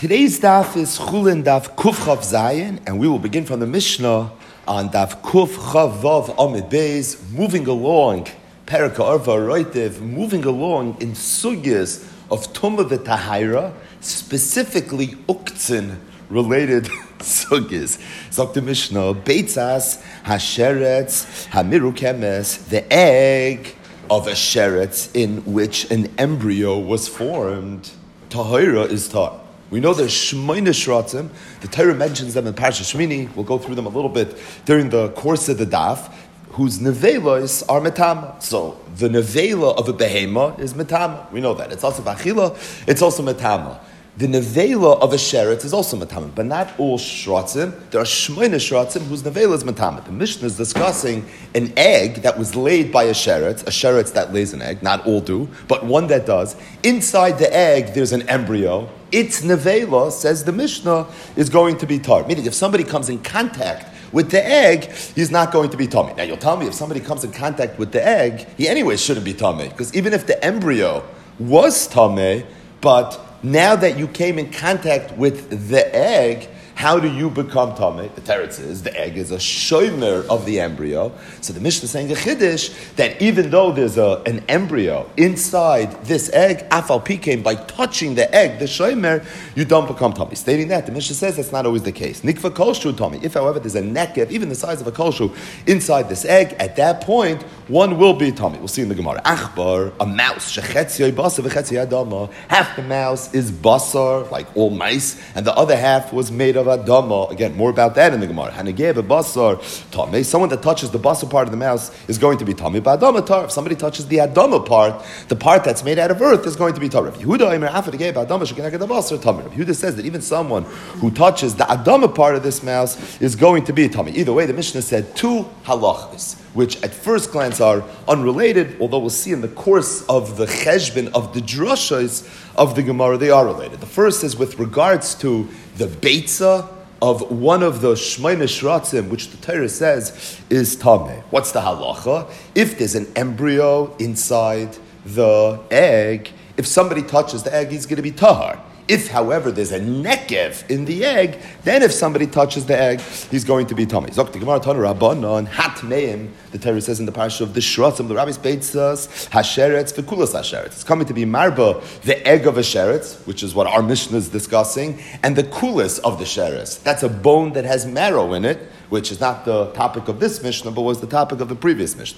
Today's daf is Chulin daf Kuf Chav Zayin, and we will begin from the Mishnah on daf Kuf Chav Vav Amid Beis, moving along, Perika Arva Roitiv, moving along in sugyas of Tumah v'Tahira, specifically Uktzin related sugyas. Zok the Mishnah, Beitzas Hasheretz Hamiru Kemes, the egg of a sheretz in which an embryo was formed. Tahira is taught. We know there's Shmoyne Shratzim. The Torah mentions them in Parashat Shmini. We'll go through them a little bit during the course of the daf, whose nevelos are metama. So the nevela of a behema is metama. We know that. It's also bachila, it's also metama. The nevela of a sheretz is also metama, but not all shratzim. There are shmoyne shratzim whose nevela is metama. The Mishnah is discussing an egg that was laid by a sheretz that lays an egg. Not all do, but one that does. Inside the egg, there's an embryo. Its nevela, says the Mishnah, is going to be tar. Meaning, if somebody comes in contact with the egg, he's not going to be tummy. Now, you'll tell me if somebody comes in contact with the egg, he anyway shouldn't be tummy, because even if the embryo was tummy, but now that you came in contact with the egg, how do you become tamei? The teretz is the egg is a shomer of the embryo. So the Mishnah is saying a chiddush that even though there's an embryo inside this egg, afal pikein, by touching the egg, the shomer, you don't become tamei. Stating that, the Mishnah says that's not always the case. Nikva kolshu tamei. If, however, there's a nekev, even the size of a kolshu, inside this egg, at that point, one will be tamei. We'll see in the Gemara. Achbar, a mouse, shechetzioi basar v'chetzioi adama. Half the mouse is basar, like all mice, and the other half was made of adama. Again, more about that in the Gemara. Hanegeh basar tamei. Someone that touches the basar part of the mouse is going to be tamei. Ba'adama tar. If somebody touches the adama part, the part that's made out of earth, is going to be tar. Yehuda Eimer Afadegeh ba'adama shekeneged the basar tamei. Yehuda says that even someone who touches the adama part of this mouse is going to be tamei. Either way, the Mishnah said two halachas, which at first glance are unrelated, although we'll see in the course of the cheshbon of the drushas of the Gemara, they are related. The first is with regards to the beitza of one of the shmoyne shratzim, which the Torah says is tameh. What's the halacha? If there's an embryo inside the egg, if somebody touches the egg, he's going to be tahar. If, however, there's a nekev in the egg, then if somebody touches the egg, he's going to be tummy. Zok the Gemara Tanu Rabbanon hat meim. The Torah says in the parasha of the shratzim, the rabbis beitzas hasheretz v'kulas hasheretz. It's coming to be marba, the egg of a sheretz, which is what our Mishnah is discussing, and the kulas of the sheretz. That's a bone that has marrow in it, which is not the topic of this Mishnah, but was the topic of the previous Mishnah.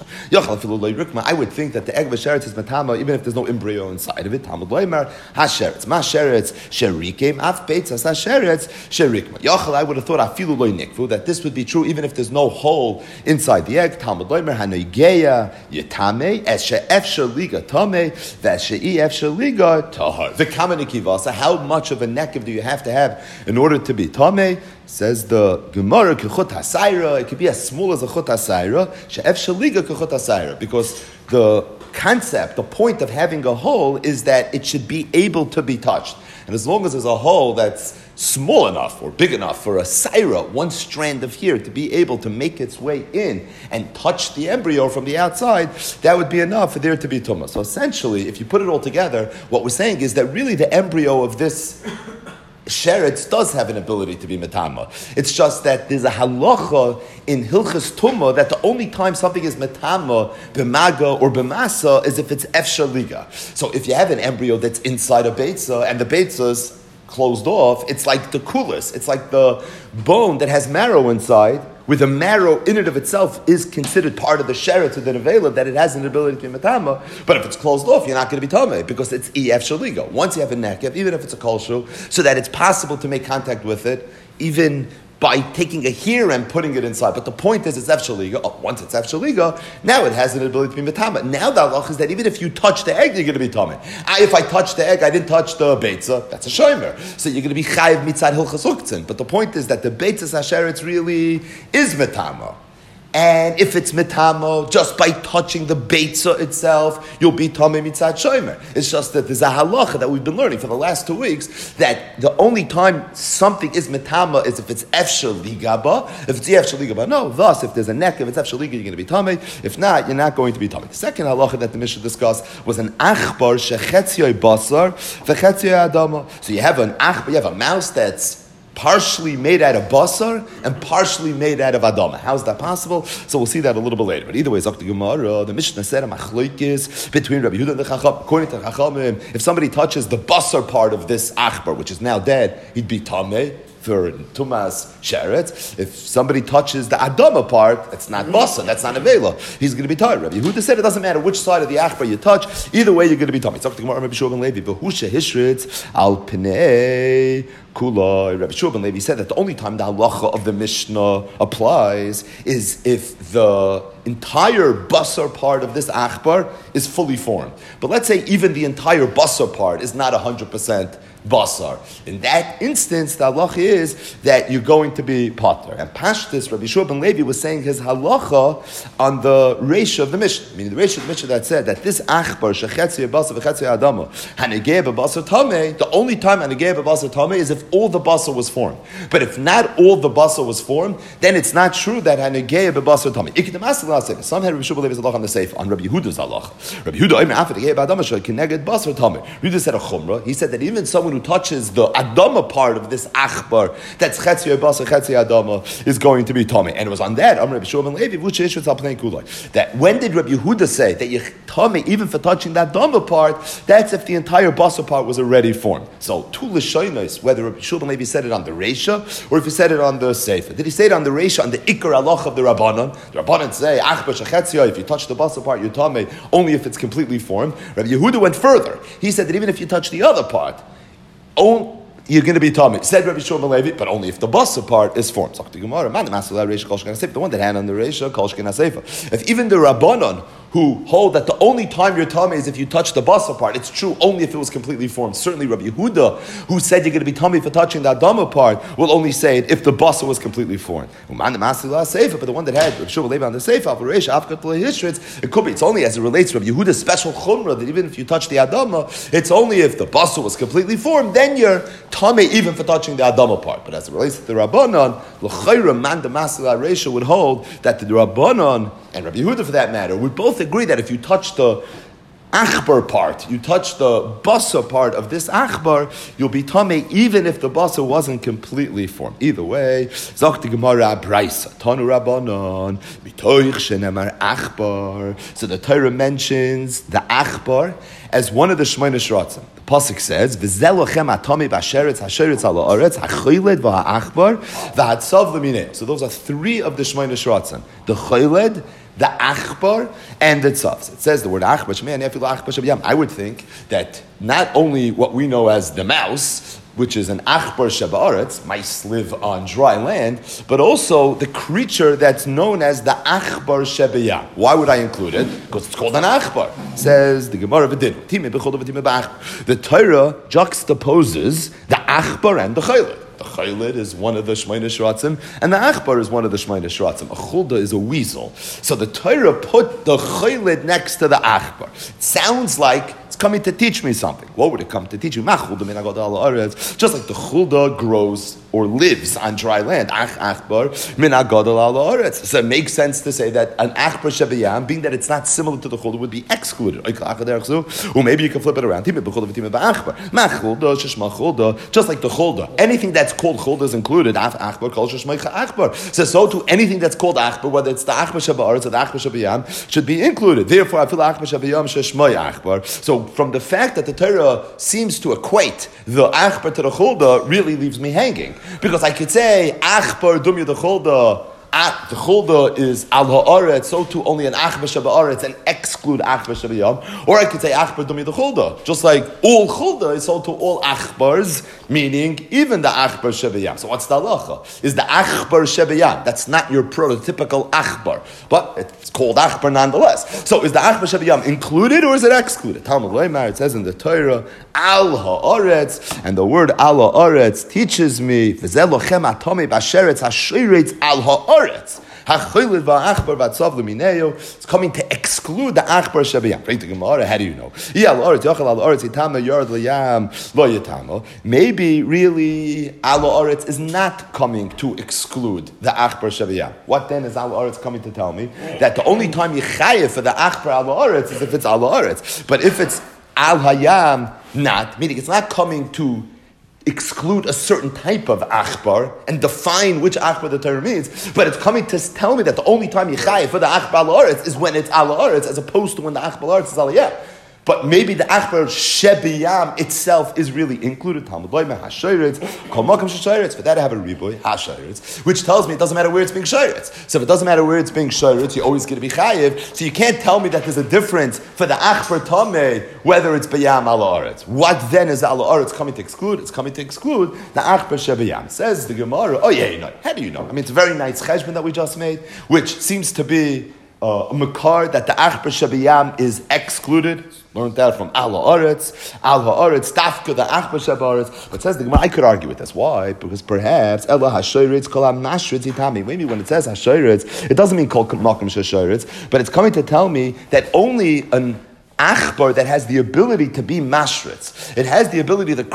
I would think that the egg of a sheretz is matama, even if there's no embryo inside of it. Talmud loymar hasheretz, ma sheretz sherikim, af beitzas hasheretz sherikma. Yochel, I would have thought afilu loy nikvu, that this would be true even if there's no hole inside the egg. Talmud loymar hanoigeya yetame es she'efshar liga tamei ve'es she'efshar liga tahar. V'kama nikivasa, how much of a nekev do you have to have in order to be tamei? Says the Gemara, kechut hasayra, it could be as small as a chut hasayra, she'ef shaliga kechut hasayra, because the concept, the point of having a hole is that it should be able to be touched. And as long as there's a hole that's small enough or big enough for a sayra, one strand of hair, to be able to make its way in and touch the embryo from the outside, that would be enough for there to be tumah. So essentially, if you put it all together, what we're saying is that really the embryo of this sheretz does have an ability to be metama. It's just that there's a halacha in Hilchas Tumah that the only time something is metama, b'maga or b'masa, is if it's efshar liga. So if you have an embryo that's inside a beitza and the beitza's closed off, it's like the kulis. It's like the bone that has marrow inside, where the marrow in and of itself is considered part of the sheretz of the nevela, that it has an ability to be metama. But if it's closed off, you're not going to be tamei, because it's ef shaliga. Once you have a nekev, even if it's a kolshu, so that it's possible to make contact with it, even by taking a hair and putting it inside. But the point is, it's ef shaliga. Once it's ef shaliga, now it has an ability to be metama. Now the halach is that even if you touch the egg, you're going to be tamei. If I touch the egg, I didn't touch the beitza, that's a shomer. So you're going to be chayiv mitzad hilchas uktzin. But the point is that the beitzas hasheretz really is metama. And if it's mitamo, just by touching the beitza itself, you'll be tamei mitzad shomer. It's just that there's a halacha that we've been learning for the last 2 weeks, that the only time something is mitama is if it's efshel ligaba. If it's efshel ligaba, no. Thus, if there's a neck, if it's efshel liga, you're going to be tamei. If not, you're not going to be tamei. The second halacha that the Mishnah discussed was an achbar shechetzioi basar v'chetzioi adama. So you have an achbar, you have a mouse that's partially made out of basar and partially made out of adama. How is that possible? So we'll see that a little bit later. But either way, Zok the Gemara, the Mishnah said a machlokes between Rabbi Yehuda and the Chacham. According to Chachamim, if somebody touches the basar part of this achbar, which is now dead, he'd be tamei for tumas sheretz. If somebody touches the adama part, that's not basar, that's not avela, he's going to be tired. Rabbi Yehuda said it doesn't matter which side of the achbar you touch, either way you're going to be tamei. Zok the Gemara, Rabbi Shua ben Levi, v'husha hishritz al pinei Kulai. Rabbi Shua ben Levi said that the only time the halacha of the Mishnah applies is if the entire basar part of this achbar is fully formed. But let's say even the entire basar part is not 100% basar. In that instance, the halacha is that you're going to be pater. And Pashtus, Rabbi Shua ben Levi was saying his halacha on the reisha of the Mishnah, meaning the reisha of the Mishnah that said that this achbar shechetzi basar v'chetzi adama hanegeh b'basar tamei. The only time hanegeh b'basar tamei is if all the basar was formed. But if not all the basar was formed, then it's not true that hanegeh b'basar tamei. Some had Rabbi Shua ben Levi's halacha on the seif on Rabbi Yehuda's halacha. Rabbi Yehuda after the b'adama shel kineged basar tamei. Yehuda said a chumrah. He said that even someone who touches the adama part of this achbar, that's chetzi basar chetzi adama, is going to be tamei. And it was on that Rabbi Shua ben Levi that when did Rabbi Yehuda say that you tamei even for touching that adama part? That's if the entire basar part was already formed. So two lishonos, whether Rabbi Shua ben Levi said it on the reisha or if he said it on the sefer. Did he say it on the reisha on the ikar halacha of the rabbanon? The rabbanon say achbar shechetzia, if you touch the basar part you're tamei only if it's completely formed. Rabbi Yehuda went further. He said that even if you touch the other part, you're going to be tamei. Said Rabbi Shua ben Levi, but only if the basar part is formed. The one that had on the reisha, kol sheken hasefa. If even the rabbanon who hold that the only time you're tamei is if you touch the basar part, it's true only if it was completely formed. Certainly Rabbi Yehuda, who said you're going to be tamei for touching the adama part, will only say it if the basar was completely formed. But the one that had Rabbi Shua ben Levi on the sefer, it could be. It's only as it relates to Rabbi Yehuda's special chumrah that even if you touch the adama, it's only if the basar was completely formed, then you're tamei even for touching the adama part. But as it relates to the rabbanon, l'chayra man the masila reisha would hold that the rabbanon and Rabbi Yehuda for that matter would both agree that if you touch the achbar part, you touch the basar part of this achbar, you'll be tamei even if the basar wasn't completely formed. Either way, zok the Gemara braisa tanu rabbanon mitoich shenemar achbar. So the Torah mentions the achbar as one of the Shemona Shratzim. The pasuk says, "V'zelochem atami b'asheretz hasheretz ala aretz hachiled v'ha'achbar v'hatzav l'mineh." So those are three of the Shemona Shratzim: the chiled, the achbar, and the tzavs. It says the word achbar. I would think that not only what we know as the mouse, which is an achbar sheba'aretz, mice live on dry land, but also the creature that's known as the achbar shebeyam. Why would I include it? Because it's called an achbar. It says the Gemara v'din. The Torah juxtaposes the achbar and the chaylet. The chaylet is one of the Shemona Shratzim, and the achbar is one of the Shemona Shratzim. A chulda is a weasel. So the Torah put the chaylet next to the achbar. It sounds like it's coming to teach me something. What would it come to teach you? Just like the chulda grows or lives on dry land. So it makes sense to say that an achbar shebeyam, being that it's not similar to the chulda, would be excluded. Or maybe you can flip it around. Just like the chulda. Anything that's called chulda is included. So too, anything that's called achbar, whether it's the achbar sheba'aretz or the achbar shebeyam, should be included. Therefore, I feel achbar shebeyam sheshmai achbar. So from the fact that the Torah seems to equate the achbar to the chulda really leaves me hanging. Because I could say, achbar dumya the chulda, the chulda is al ha'aretz, so too only an achbar sheba'aretz and exclude achbar shebeyam. Or I could say achbar dumya the chulda, just like all chulda is so to all achbars, meaning even the achbar shebeyam. So what's the halacha? Is the achbar shebeyam? That's not your prototypical achbar, but it's called achbar nonetheless. So is the achbar shebeyam included or is it excluded? Talmud Leimar, it says in the Torah, al ha'aretz, and the word al ha'aretz teaches me v'zelochem atome b'asheretz hashiretz al ha'aretz. It's coming to exclude the achbar shabiyam. Bring the Gemara. How do you know? Maybe really ala oretz is not coming to exclude the achbar shabiyam. What then is ala oretz coming to tell me? That the only time you chayev for the achbar ala oretz is if it's ala oretz. But if it's al hayam, not, meaning it's not coming to exclude a certain type of achbar and define which achbar the Torah means, but it's coming to tell me that the only time you chayev for the achbar ala oretz is when it's ala oretz, as opposed to when the achbar ala oretz is ala hayam. But maybe the achbar shebiyam itself is really included. Talmud loyme hashayretz, kol makom shayretz. For that I have a riboy hashayretz, which tells me it doesn't matter where it's being shayretz. So if it doesn't matter where it's being shayretz, you're always going to be chayiv. So you can't tell me that there's a difference for the achbar tameh whether it's biyam ala aretz. What then is ala aretz coming to exclude? It's coming to exclude the achbar shebiyam. Says the Gemara. Oh yeah, you know. How do you know? I mean, it's a very nice cheshbon that we just made, which seems to be a makar that the achbar shabiyam is excluded. Learned that from al haaretz, tafka the achbar shabaretz. But says the Gemara, I could argue with this. Why? Because perhaps ella hashoyretz kol hamashretz itami. Maybe when it says hashoyretz, it doesn't mean kol makom shashoyretz, but it's coming to tell me that only an achbar that has the ability to be mashritz, it has the ability to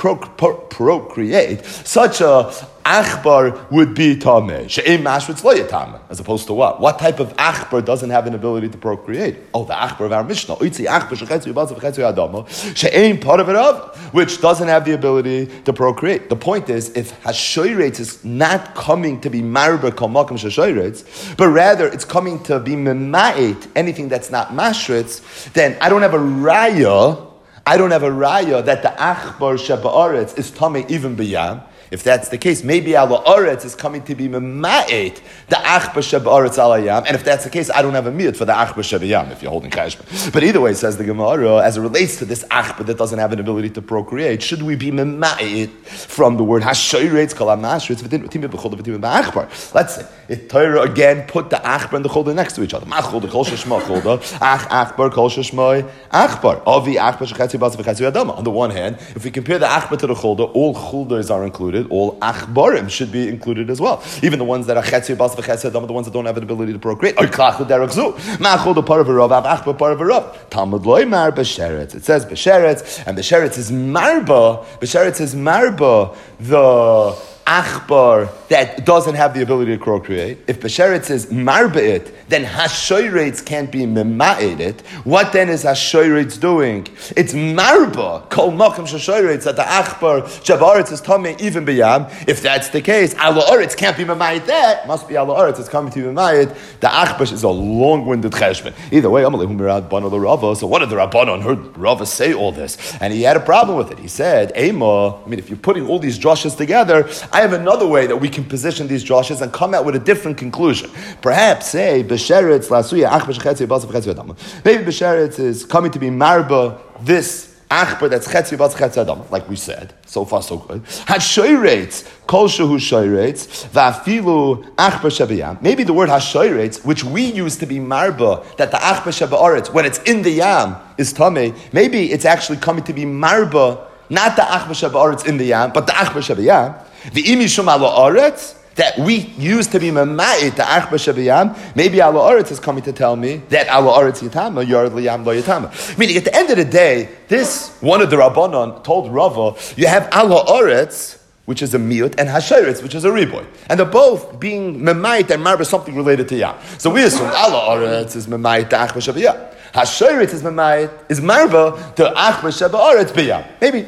procreate. Such a achbar would be tameh. She'em mashritz lo yatame. As opposed to what? What type of achbar doesn't have an ability to procreate? Oh, the achbar of our Mishnah. Oitzi achbar shechetzu yibaz v'chetzu yadamo. She'em part of it of, which doesn't have the ability to procreate. The point is, if hashoyretz is not coming to be marber kol makom shashoyretz, but rather it's coming to be mema'et, anything that's not mashritz, then I don't have a raya that the achbar sheba'aretz is tameh even b'yam. If that's the case, maybe ala aretz is coming to be mema'et the achbar sheba'aretz ala yam, and if that's the case, I don't have a miyut for the achbar sheba'yam if you're holding cheshbon. But either way, says the Gemara, as it relates to this achbar that doesn't have an ability to procreate, should we be mema'et from the word hashoyretz kol hamashretz v'tin b'chol v'tin b'achbar? Let's say if Torah again put the achbar and the cholda next to each other. Machol the kol sheshma cholda achbar kol sheshma achbar avi achbar shechetzu b'az v'chetzu yadama. On the one hand, if we compare the achbar to the cholda, all choldas are included. All achbarim should be included as well. Even the ones that are chetzu bas v'chetzu adam, the ones that don't have an ability to procreate. Klachu derakzu. Ma'achol the part of a rav, achbar part of a rav. Talmud loy mar b'sheretz. It says b'sheretz, and b'sheretz is marba. B'sheretz is marba the achbar that doesn't have the ability to procreate. If b'sheretz is marba'it, then hashoyretz can't be mema'edet. What then is hashoyretz doing? It's marba kol makom shashoyretz that the achbar shabaretz is tameh even b'yam. If that's the case, ala oretz can't be mema'ed. That must be ala oretz. It's coming to be mema'ed. The achbar is a long-winded cheshbon. Either way, amalei humirad bano the Rava. So what did the Rabbanon heard Rava say all this? And he had a problem with it. He said, Ema. I mean, if you're putting all these drushes together, I have another way that we can position these drushes and come out with a different conclusion. Perhaps say b'sheretz lasuya achbar shechetzu b'az v'chetzu yadama. Maybe b'sheretz is coming to be marba this achbar that's chetzu b'az v'chetzu yadama, like we said. So far, so good. Hashoyretz kol shehu shoyretz va'afilu achbar shebiyam. Maybe the word hashoyretz, which we use to be marba, that the achbar shebaretz when it's in the yam is tameh. Maybe it's actually coming to be marba, not the achbar shebaretz in the yam, but the achbar shebiyam. The imishum ala aretz that we use to be mema'it the achbar shebiyam, maybe ala aretz is coming to tell me that ala aretz yitama yard liyam lo yitama. Meaning, at the end of the day, this one of the Rabbanon told Rava, you have ala aretz, which is a miut, and hashoyretz, which is a riboy, and they're both being mema'it and marba something related to yam. So we assume ala aretz is mema'it the achbar shebiyam. Hashoyretz is mema'it is marba the achbar shebaretz biyam. Maybe.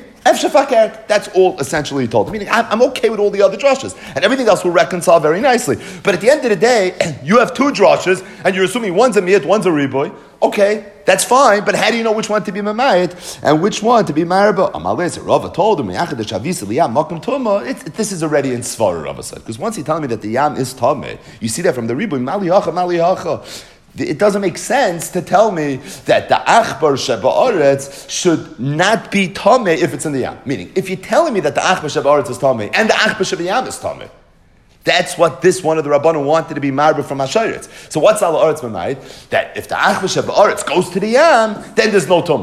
That's all essentially told. Meaning, I'm okay with all the other drushes, and everything else will reconcile very nicely. But at the end of the day, you have two drushes, and you're assuming one's a miyat, one's a riboy. Okay, that's fine, but how do you know which one to be mamayit and which one to be marba? Rava told him, this is already in Svara, Rava said. Because once he told me that the yam is tameh, you see that from the riboy, mali hacha. It doesn't make sense to tell me that the achbar sheba'aretz should not be tameh if it's in the yam. Meaning, if you're telling me that the achbar sheba'aretz is tameh and the achbar sheba'yam is tameh, that's what this one of the Rabbanon wanted to be marba from hashoyretz. So what's ala aretz b'mayit? That if the achbar sheba'aretz goes to the yam, then there's no tumah.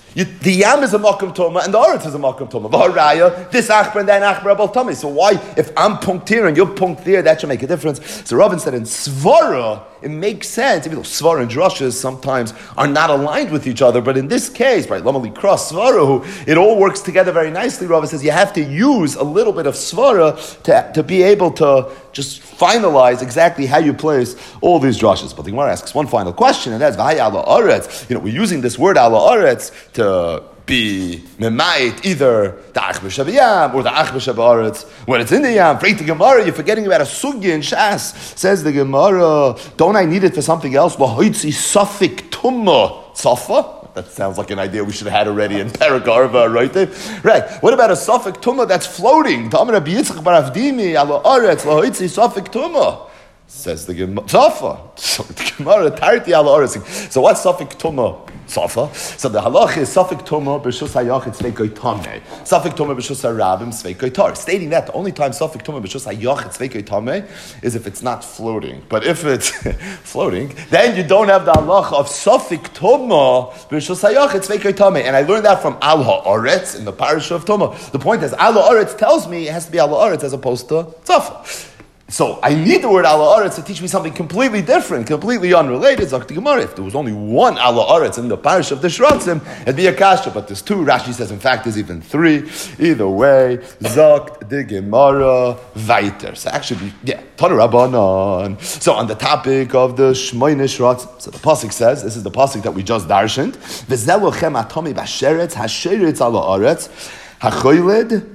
The yam is a makom tuma and the aretz is a makom tuma. V'haraya, this achbar and that achbar are both tummy. So why, if I'm punked here and you're punked there, that should make a difference. So Rabban said in svara, it makes sense, even though svara and drushes sometimes are not aligned with each other, but in this case, right, lamali cross svara, it all works together very nicely. Rabban says you have to use a little bit of svara to be able to just finalize exactly how you place all these drushes. But the Gemara asks one final question, and that's v'haya ala aretz. We're using this word ala aretz to be memait either the achbar shabiyam or the achbar shabaretz when it's in the yam. Break the Gemara, you're forgetting about a sugya in Shas. Says the Gemara, don't I need it for something else? Lahoitzi safik tumma tzafa. That sounds like an idea we should have had already in Perek Arva, right there. Right. What about a safik tumma that's floating? Ta'amar Rabbi Yitzchak bar Avdimi ala aretz lahoitzi safik tumma. Says the Gemara, Tzafa. So the Gemara, Tarti ala aretz. So what's safik tumma? Tzafa. So the halach is Safik Tuma b'shus hayachid sveikoi tameh. Safik Tuma b'shus harabim sveikoi tar. Stating that the only time Safik Tuma b'shus hayachid sveikoi tameh is if it's not floating. But if it's floating, then you don't have the halach of Safik Tuma b'shus hayachid sveikoi tameh. And I learned that from Al Ha'aretz in the parasha of Tuma. The point is, Al Ha'aretz tells me it has to be Al Ha'aretz as opposed to Tzafa. So I need the word ala aretz to teach me something completely different, completely unrelated. Zakti Gemara. If there was only one ala aretz in the parish of the Shratzim, it'd be a kasha. But there's two. Rashi says, in fact, there's even three. Either way, Zakt the Gemara Vaiter. So actually, Tanu Rabbanan. So on the topic of the Shmoyne Shratzim, so the pasuk says, this is the pasuk that we just darshaned. V'zelochem atomi b'sheretz hasheretz ala aretz hachoyled.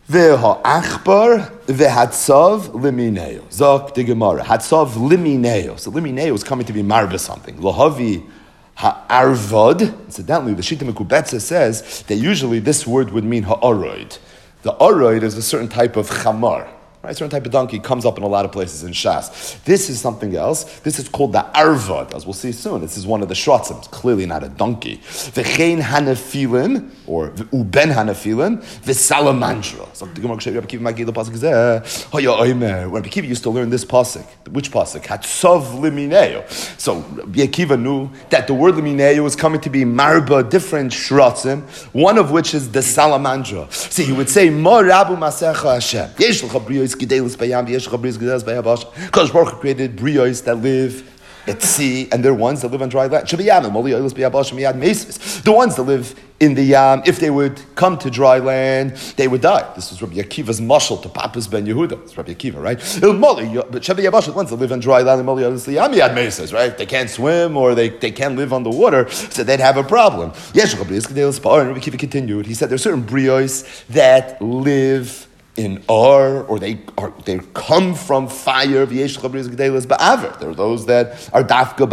Ve'ha'achbar ve'hatzav limineo. Zok the Gemara. Hatzav limineo. So limineo is coming to be marba something. Lohavi ha'arvod. Incidentally, the Shita Mekubetza says that usually this word would mean ha'aroid. The aroid is a certain type of chamar. Right, a certain type of donkey comes up in a lot of places in Shas. This is something else. This is called the arvad, as we'll see soon. This is one of the shrotzim. It's clearly not a donkey. V'chein hanafilim, or uben hanafilim, v'salamandra. So the Gemara Rabbi Akiva Magid the pasuk zeh. Hoya oimer. When Rabbi Akiva used to learn this pasuk, which pasuk? Hatzav limineo. So Rabbi Akiva knew that the word limineo was coming to be marba, different shrotzim. One of which is the salamandra. See, he would say, Mo rabu masecha Hashem. Yesh l'cha briyos gedelis bayam, yesh l'cha briyos gedelis bayabash. Kodesh Baruch Hu created briyos that live at sea, and they're ones that live on dry land. The ones that live in the yam, if they would come to dry land, they would die. This was Rabbi Akiva's mashal to Papas ben Yehuda. It's Rabbi Akiva, right? But Sheva Yabash, the ones that live on dry land, right? They can't swim or they can't live on the water, so they'd have a problem. Yes, Rabbi Akiva continued. He said there are certain brios that live in or they come from fire. There are those that are dafka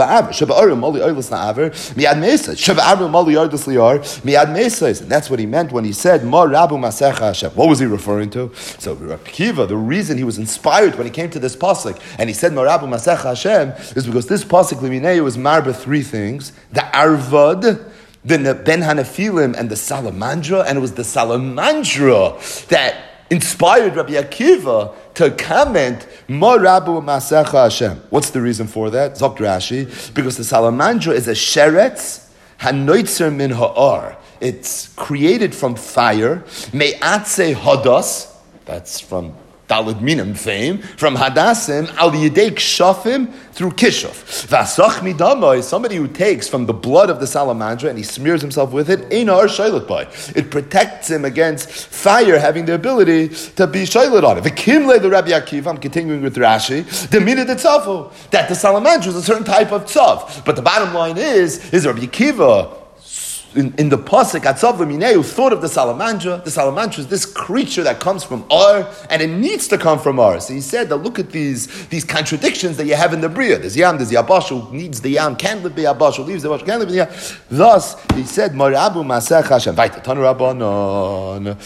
ba'aver. And that's what he meant when he said Ma Rabu Masecha Hashem. What was he referring to? So Rabbi Akiva, the reason he was inspired when he came to this pasuk and he said Ma Rabu Masecha Hashem is because this pasuk Limineu was marba three things: the arvad, the ben hanafilim, and the salamandra. And it was the salamandra that inspired Rabbi Akiva to comment, Ma Rabu Masecha Hashem. What's the reason for that? Zok Rashi, because the salamandra is a sheretz hanoitzer min ha'ar. It's created from fire. Me'atze hadas, that's from Daled Minim fame, from Hadassim, al yidei kshafim, through kishuf. Vasach midama is somebody who takes from the blood of the salamandra and he smears himself with it, einar shaylat by. It protects him against fire having the ability to be shaylat on it. V'kimle the Rabbi Akiva, I'm continuing with Rashi, the mina de tzavu, that the salamandra is a certain type of tzav. But the bottom line is Rabbi Akiva, in the pasuk Atzav L'mineu, thought of the salamandra. The salamandra is this creature that comes from Ar, and it needs to come from Ar. So he said that look at these contradictions that you have in the Bria. There's Yam, there's Yabash who needs the Yam, can't live the Yabash, who leaves the Yabash, can't live the Yam. Thus, he said, Marabu Masech Hashem. Vaita, Tanu Rabbanon.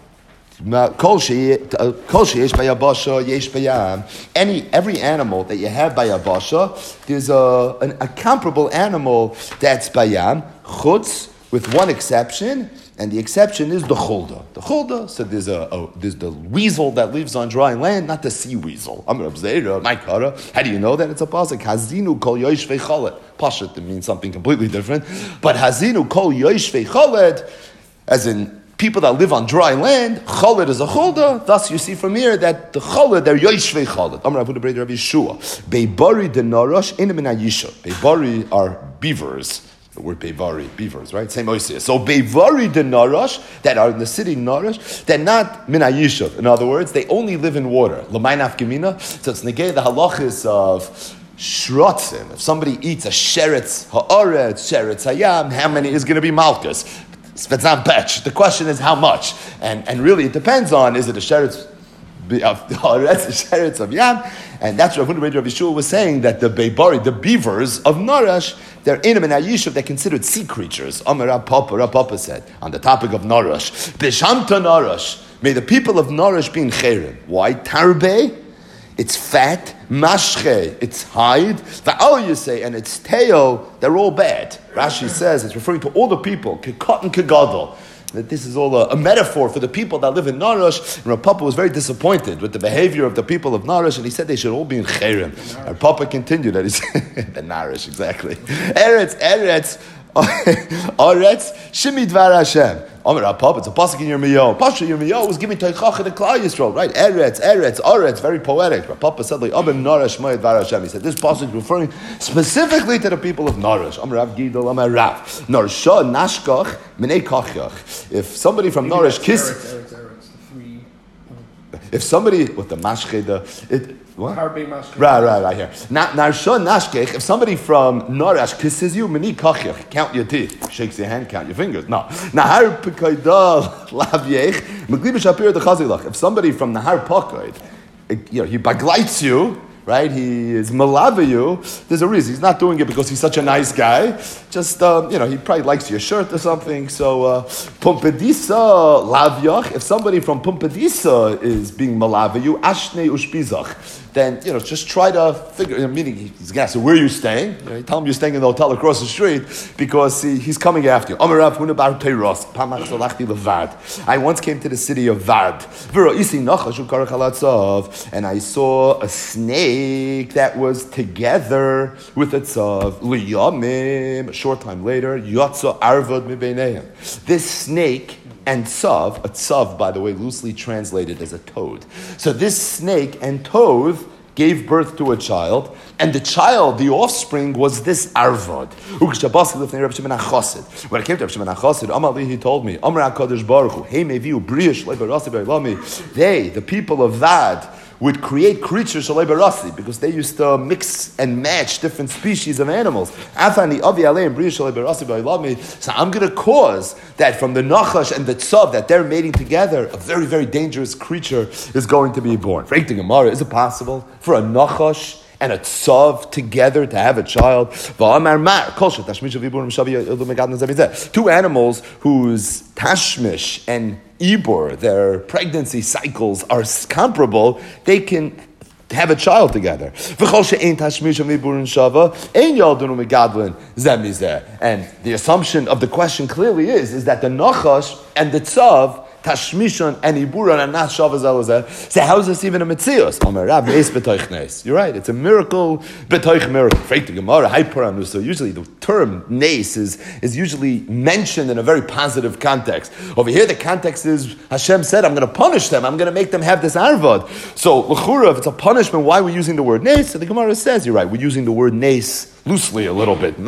Every animal that you have by Yabasha, there's a comparable animal that's by Yam, Chutz, with one exception, and the exception is the chulda. The chulda, so there's the weasel that lives on dry land, not the sea weasel. Amar Abzeira, my kara. How do you know that it's a pasuk? Hazinu kol yoshvei chaled. Pashat means something completely different, but hazinu kol yoshvei chaled, as in people that live on dry land, chaled is a chulda. Thus, you see from here that the chaled, they're yoshvei chaled. Amar Abu Rabbi Yeshua, beibari denarash inim min hayisha. Beibari are beavers. The word Beivari, beavers, right? Same oisia. So Beivari denarash, that are in the city Narash, they're not min hayishav. In other words, they only live in water. L'may nafkamina. So it's negay the halachis of shrotzim. If somebody eats a sheretz ha'aretz, sheretz hayam, how many is going to be malchus? It's not betch. The question is how much, and really it depends on, is it a sheretz of sheretz of yam, and that's what Rabbi Yeshua was saying, that the beibari, the beavers of Narash, they're inim and ayishav, they're considered sea creatures. Amar Rav Papa said on the topic of Narash, Bishamta Narash, may the people of Narash be in Cherem. Why? Tarbe, it's fat, mashche, it's hide, va'al you say, and it's teo, they're all bad. Rashi says it's referring to all the people, kekot and kegadol, that this is all a metaphor for the people that live in Narash. And Rav Papa was very disappointed with the behavior of the people of Narash, and he said they should all be in Cherem. Rav Papa continued that he said, the Narash, exactly. Eretz, Shimi Dvar Hashem. Amar Rav Papa, it's a pasuk in Yirmiyahu. Pasha Yirmiyahu was giving Teichacha to Klal Yisrael, right? Eretz, very poetic. Rav Papa said, like, Abim Narash Shmai Dvar Hashem. He said, this pasuk is referring specifically to the people of Narash. Amar Rav Gidol, Amar Rav. Narsha Nashkach Minei Kachyach. If somebody from Narash kisses... If somebody with the mashke, what? Right here. Narsha nashkech. If somebody from Narash kisses you, mini kachyach, count your teeth, shakes your hand, count your fingers. No. Nahar pekaydal lavyech, megliba shapir the chazilach. If somebody from Nahar Pakayd, he baglaits you, right? He is malava you. There's a reason. He's not doing it because he's such a nice guy. Just, he probably likes your shirt or something. So, Pumbedisa lavyach. If somebody from Pumbedisa is being malava you, ashne ushpizach, then, just try to figure, meaning he's going to ask you, where are you staying? You tell him you're staying in the hotel across the street because he's coming after you. I once came to the city of Vad, and I saw a snake that was together with a tzav. A short time later, yotza arvad mibeinehem. This snake and tzav, a tzav, by the way, loosely translated as a toad. So this snake and toad gave birth to a child, and the child, the offspring, was this arvad. When it came to Rav Shimon HaChassid, Amali, he told me, Amar HaKadosh Baruch Hu, they, the people of Vad, would create creatures because they used to mix and match different species of animals. So I'm going to cause that from the Nachash and the Tzav that they're mating together, a very, very dangerous creature is going to be born. Is it possible for a Nachash and a tzav together to have a child? Two animals whose tashmish and ibor, their pregnancy cycles are comparable, they can have a child together. And the assumption of the question clearly is that the nachash and the tzav, Tashmishan and Iburan and not Shavaz Elazar. So how is this even a Metzios? You're right, it's a miracle, betoich miracle. So usually the term nes is usually mentioned in a very positive context. Over here the context is Hashem said, I'm going to punish them, I'm going to make them have this arvad. So l'chura, if it's a punishment, why are we using the word nes? So the Gemara says, you're right, we're using the word nes loosely a little bit.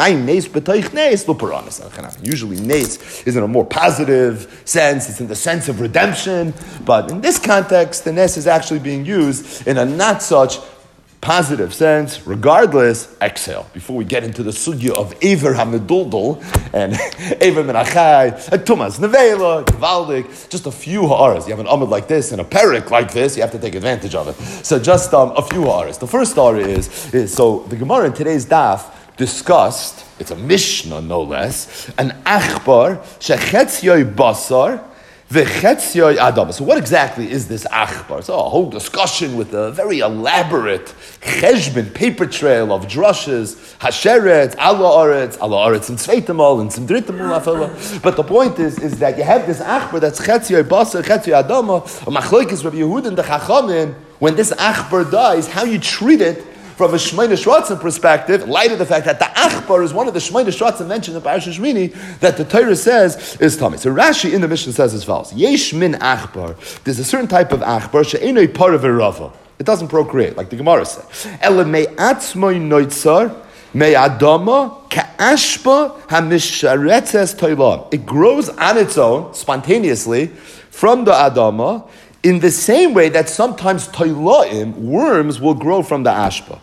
Usually nes is in a more positive sense, it's in the sense of redemption, but in this context, the nes is actually being used in a not such positive sense. Regardless, exhale. Before we get into the sugya of Ever HaMeduldul and Ever Menachai, Tumas Nevela, Gvaldik, just a few ha'aras. You have an amud like this and a perik like this, you have to take advantage of it. So just a few ha'aras. The first ha'ara is so the Gemara in today's daf discussed, it's a Mishnah no less, an achbar shechetz yoy basar V'chetziyoi adama. So what exactly is this achbar? So a whole discussion with a very elaborate cheshbon, paper trail of drushes, hasheret, ala aretz, and tzveitamol, and some drittamol afela. But the point is that you have this achbar that's chetziyoi basar, chetziyoi adama, a machlokes Rabbi Yehuda and the Chachamim, when this achbar dies, how you treat it from a Shemona Shratzim perspective, in light of the fact that the Achbar is one of the Shemona Shratzim mentioned in Parashat Shmini, that the Torah says is Tomei. So Rashi in the Mishnah says as follows: Yesh min Achbar. There's a certain type of Achbar she'enoi part of a rava. It doesn't procreate, like the Gemara says. Ele me'atzmoi noitzar me'adama ka'ashba hamisharetzes toilam. It grows on its own, spontaneously, from the Adama, in the same way that sometimes toilaim, worms, will grow from the ashpa.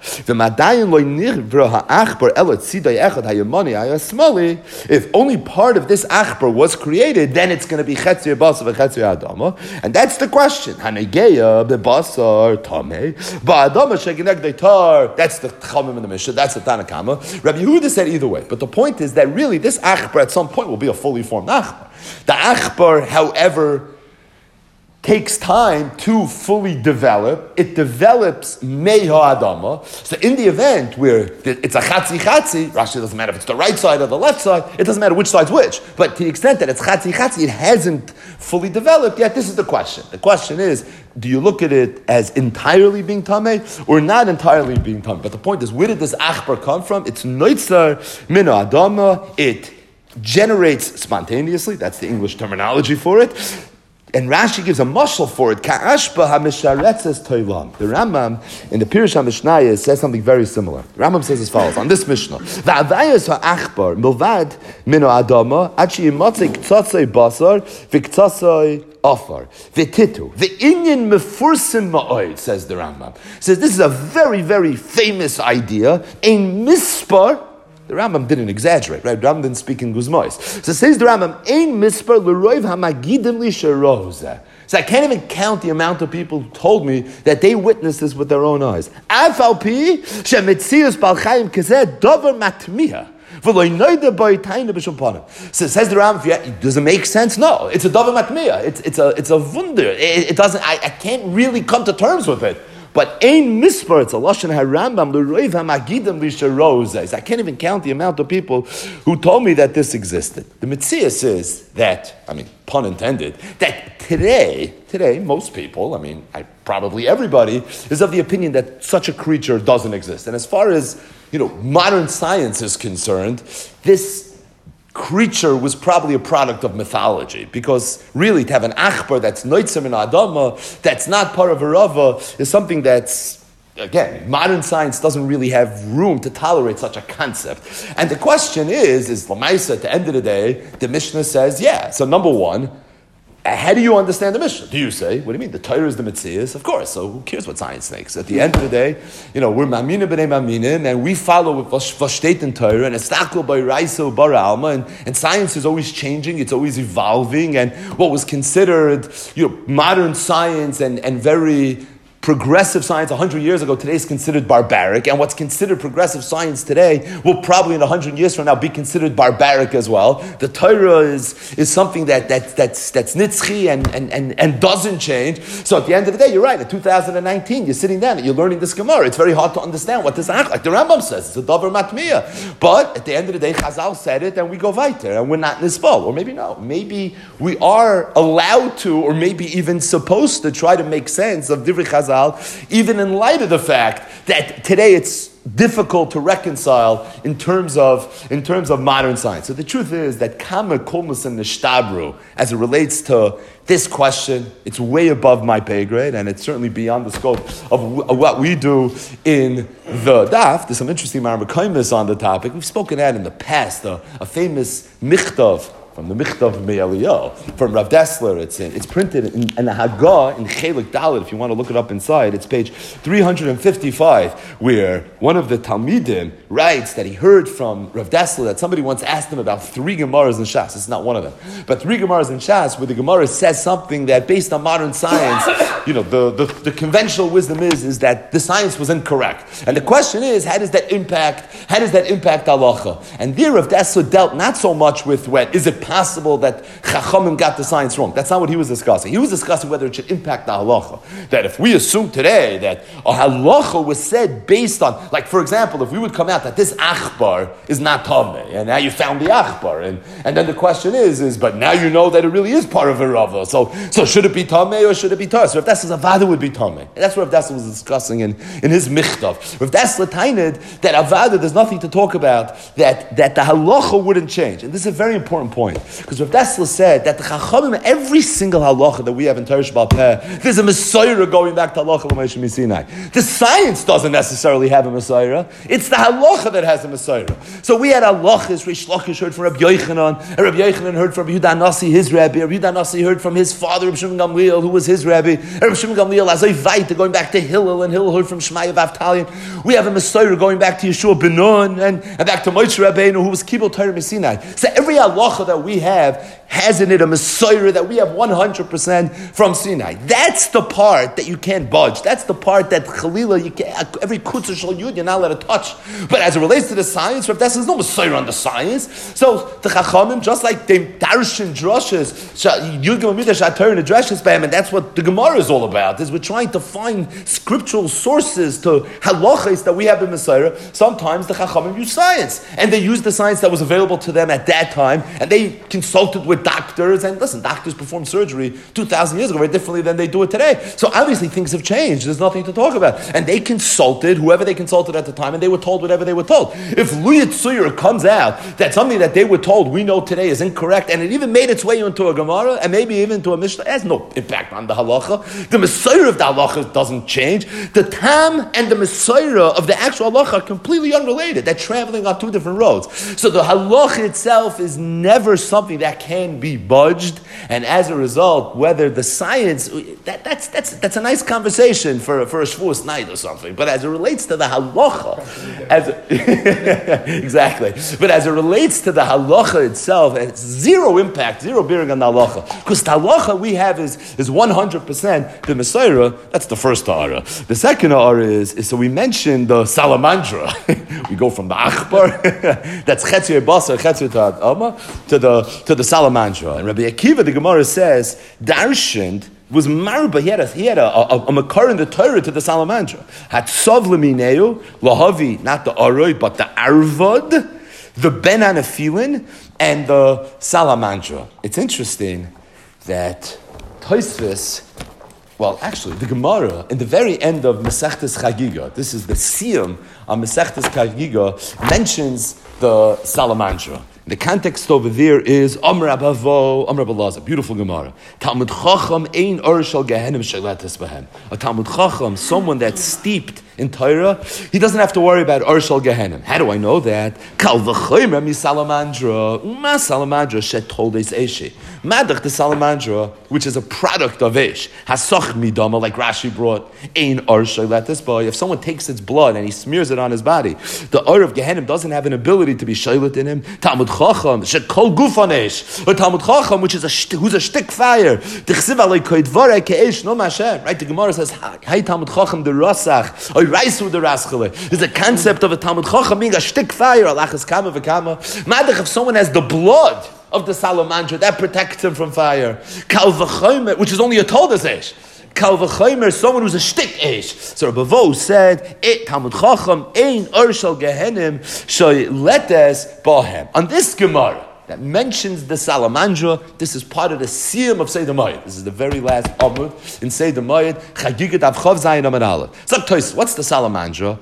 If only part of this achbar was created, then it's going to be chetzir basar v'chetzir adama. And that's the question. Hanegeya b'basar tamei ba'adama shegineg deitar. That's the Chachamim in the Mishnah. That's the Tanakama. Rabbi Yehuda said either way. But the point is that really this achbar at some point will be a fully formed achbar. The achbar, however, takes time to fully develop. It develops meha adama. So in the event where it's a chatzi, Rashi doesn't matter if it's the right side or the left side, it doesn't matter which side's which. But to the extent that it's chatzi, it hasn't fully developed yet. This is the question. The question is, do you look at it as entirely being tamei or not entirely being tamei? But the point is, where did this achbar come from? It's noitzar min adama. It generates spontaneously. That's the English terminology for it. And Rashi gives a mashal for it. Ka'ashba hamisharetzes toilam. The Rambam in the Pirush HaMishnayos says something very similar. The Rambam says as follows on this Mishnah: Va'avayos ha'achbar milvad mino adama achi yimatze k'tzatzei basar v'k'tzatzei afar v'titu v'inyan mefursim ma'oid, says the Rambam. Says this is a very, very famous idea. Ein mispar. The Rambam didn't exaggerate, right? The Rambam didn't speak in Guzmois. So says the Rambam, Ein mispar l'roiv ha'magidim li sheroze. So I can't even count the amount of people who told me that they witnessed this with their own eyes. Af al pi shemetzius bal chayim kazeh davar matmiya. So says the Rambam, does it make sense? No, it's a davar matmiya. It's a wunder. It doesn't. I can't really come to terms with it. But ein mispar, it's a lashon harambam l'roiv hamagidim lisharozes. I can't even count the amount of people who told me that this existed. The Metzias is that, pun intended, that today, most people, probably everybody, is of the opinion that such a creature doesn't exist. And as far as modern science is concerned, this creature was probably a product of mythology, because really to have an achbar that's noitzim in adama, that's not part of a rava, is something that's, again, modern science doesn't really have room to tolerate such a concept. And the question is Lamaisa, at the end of the day, the Mishnah says, so number one, how do you understand the Mishnah? Do you say, what do you mean? The Torah is the Metzias? Of course, so who cares what science thinks? At the end of the day, we're Maminim b'nei Maminim, and we follow with Vashtet in Torah, and Estakol by Raiso Bara Alma, and science is always changing, it's always evolving, and what was considered modern science and very progressive science 100 years ago today is considered barbaric, and what's considered progressive science today will probably in 100 years from now be considered barbaric as well. The Torah is something that's nitzchi and doesn't change. So at the end of the day, you're right. In 2019, you're sitting down and you're learning this Gemara. It's very hard to understand what this like the Rambam says. It's a davar matmiya. But at the end of the day, Chazal said it, and we go weiter, and we're not nisbal. Or maybe no. Maybe we are allowed to, or maybe even supposed to try to make sense of divrei Chazal, even in light of the fact that today it's difficult to reconcile in terms of modern science. So the truth is that Kama Kolmus and Nishtabru, as it relates to this question, it's way above my pay grade, and it's certainly beyond the scope of what we do in the daf. There's some interesting Maramakaimos on the topic. We've spoken at in the past, a famous Michtav from the Michtav Me'Eliyahu, from Rav Dessler. It's printed in the Haggah in Chelik Dalet. If you want to look it up inside, it's page 355, where one of the Talmidim writes that he heard from Rav Dessler that somebody once asked him about 3 Gemaras in Shas. It's not one of them, but 3 Gemaras in Shas, where the Gemara says something that, based on modern science, the conventional wisdom is that the science was incorrect. And the question is, how does that impact halacha? And there Rav Dessler dealt not so much with is it it possible that Chachamim got the science wrong? That's not what he was discussing. He was discussing whether it should impact the halacha. That if we assume today that a halacha was said based on, like for example, if we would come out that this achbar is not tameh, and now you found the achbar, and then the question is, but now you know that it really is part of a rava. So should it be tameh or should it be tar? So if that's a avada would be tameh. That's what Rav Dessler was discussing in his michtav. Rav Dessler tained that avada, there's nothing to talk about, that the halacha wouldn't change. And this is a very important point, because Rav Dessler said that the Chachamim, every single halacha that we have in Torah Sheba'al Peh, there's a Messiah going back to halacha l'Moshe Misinai. The science doesn't necessarily have a Messiah. It's the halacha that has a Messiah. So we had halachas, Rish Lakish heard from Rabbi Yochanan, and Rabbi Yochanan heard from Yehuda Nasi, his rabbi. Rabbi Yehuda Nasi heard from his father, Rabbi Shimon Gamliel, who was his rabbi. And Rabbi Shimon Gamliel, Azay Vaita, going back to Hillel, and Hillel heard from Shmaya Avtalion. We have a Messiah going back to Yeshua ben Nun, and back to Moshe Rabbeinu, who was Kibbutz Torah Misinai. So every halacha that we have has in it a Messiah that we have 100% from Sinai. That's the part that you can't budge. That's the part that Chalila, you can't, every Kutzah Shal Yud, you're not allowed to touch. But as it relates to the science, Rav Dessler, there's no Messiah on the science. So the Chachamim, just like they darshan drushes, Yud Gimel Midrash Atar and Drushes Bam, and that's what the Gemara is all about, is we're trying to find scriptural sources to halachas that we have in Messiah. Sometimes the Chachamim use science, and they use the science that was available to them at that time, and they consulted with doctors, and listen, doctors performed surgery 2,000 years ago very differently than they do it today. So obviously things have changed. There's nothing to talk about. And they consulted whoever they consulted at the time, and they were told whatever they were told. If Luyat Suyur comes out that something that they were told we know today is incorrect, and it even made its way into a Gemara, and maybe even into a Mishnah, it has no impact on the halacha. The Messiah of the halacha doesn't change. The Tam and the Messiah of the actual halacha are completely unrelated. They're traveling on two different roads. So the halacha itself is never something that can be budged, and as a result, whether the science, that's a nice conversation for a Shavuos night or something, but as it relates to the halacha, exactly, but as it relates to the halacha itself, it's zero impact, zero bearing on the halacha, because the halacha we have is 100% the Messiah. That's the first ta'ara. The second ta'ara is so we mentioned the salamandra. We go from the achbar, that's chetzir basar, chetzir ta'ama, to the salamandra. And Rabbi Akiva, the Gemara says, darshaned was marba. He had a makar in the Torah to the salamandra. Hatzov lemineu lahavi, not the aroi, but the arvad, the ben anafilin, and the salamandra. It's interesting that Tosfos, well, actually, the Gemara, in the very end of Masechtas Chagiga, this is the siyum on Masechtas Chagiga, mentions the salamandra. The context over there is Amr Abavo, Amr Abalaza, beautiful Gemara. Talmud Chacham ein or shel gehenim shelates behem. A Talmud Chacham, someone that's steeped in Torah, he doesn't have to worry about or shel gehenim. How do I know that? Kal v'choymer mi salamandra, uma salamandra shet toldes eshi. Madach the salamandra, which is a product of ish, hasach midama, like Rashi brought, ein or shelates behem. If someone takes its blood and he smears it on his body, the or of gehenim doesn't have an ability to be shelet in him. Talmud Chacham, shekol gufanesh, or Talmud Chacham, which is who's a shtick fire. T'chsiv alei koidvare ke'esh no mashem. Right, the Gemara says, "Hay Talmud Chacham the rasach, or raisu the raschale." There's a concept of a Talmud Chacham being a shtick fire. Alachas kama v'kama. Madach, if someone has the blood of the salamandra, that protects him from fire. Kal v'chomer, which is only a toldas esh. Kal v'chomer, someone who's a shtick esh. So Rabbi said, Talmud Chacham ein or shel gehenim sheletes bahem. On this Gemara that mentions the salamandra, this is part of the siyum of Seder Mayit. This is the very last amud in Seder Mayit. Chagiga dav chav zayin amud aleph. So what's the salamandra?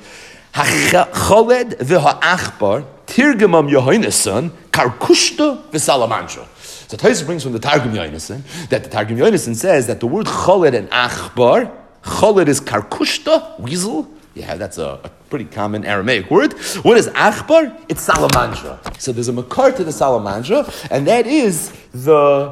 Hacholed v'ha'achbar tirgemam Yohainason karkushta v'salamandra. So Tosfos brings from the Targum Yonason that the Targum Yonason says that the word choled and achbar, choled is karkushta, weasel. Yeah, that's a pretty common Aramaic word. What is achbar? It's salamandra. So there's a makar to the salamandra, and that is the